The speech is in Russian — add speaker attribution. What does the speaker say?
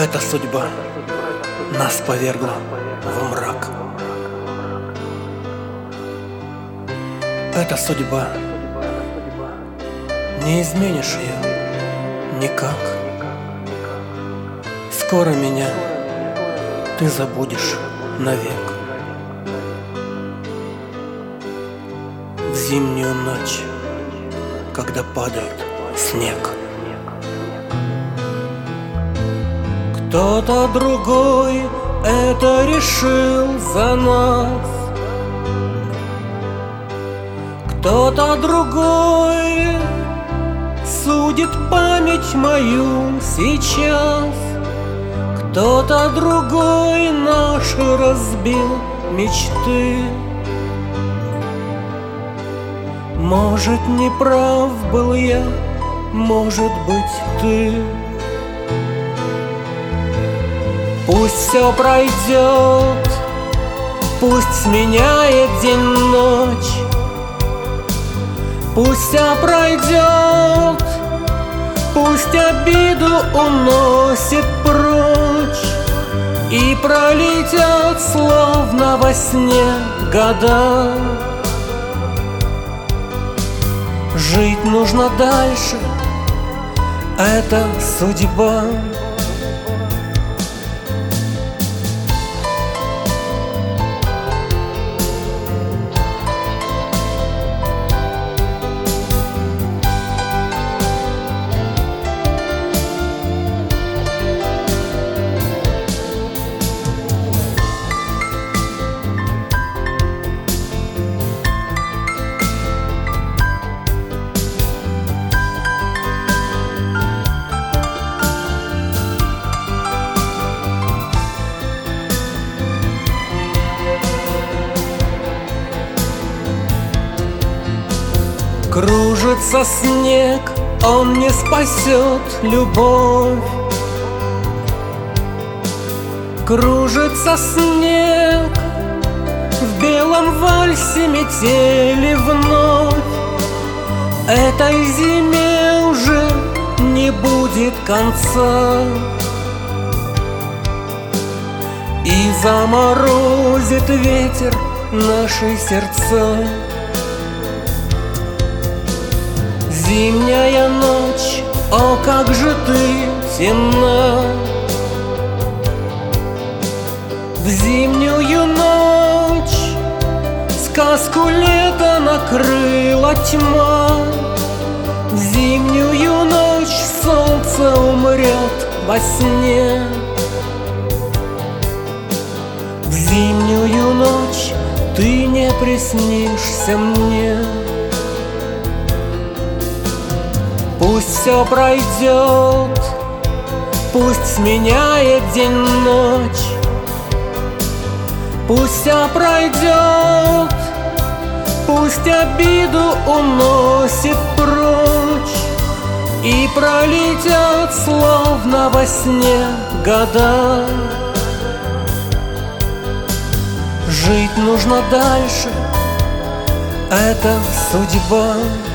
Speaker 1: Эта судьба нас повергла во мрак. Эта судьба, не изменишь ее никак. Скоро меня ты забудешь навек. В зимнюю ночь, когда падает снег, кто-то другой это решил за нас. Кто-то другой судит память мою сейчас. Кто-то другой наши разбил мечты. Может, не прав был я, может быть, ты. Пусть все пройдет, пусть сменяет день-ночь. Пусть все пройдет, пусть обиду уносит прочь. И пролетят, словно во сне, года. Жить нужно дальше, это судьба. Кружится снег, он не спасет любовь. Кружится снег, в белом вальсе метели вновь. Этой зиме уже не будет конца. И заморозит ветер наши сердца. Зимняя ночь, о, как же ты темна. В зимнюю ночь сказку лета накрыла тьма. В зимнюю ночь солнце умрет во сне. В зимнюю ночь ты не приснишься мне. Пусть все пройдет, пусть сменяет день-ночь. Пусть все пройдет, пусть обиду уносит прочь. И пролетят, словно во сне, года. Жить нужно дальше, это судьба.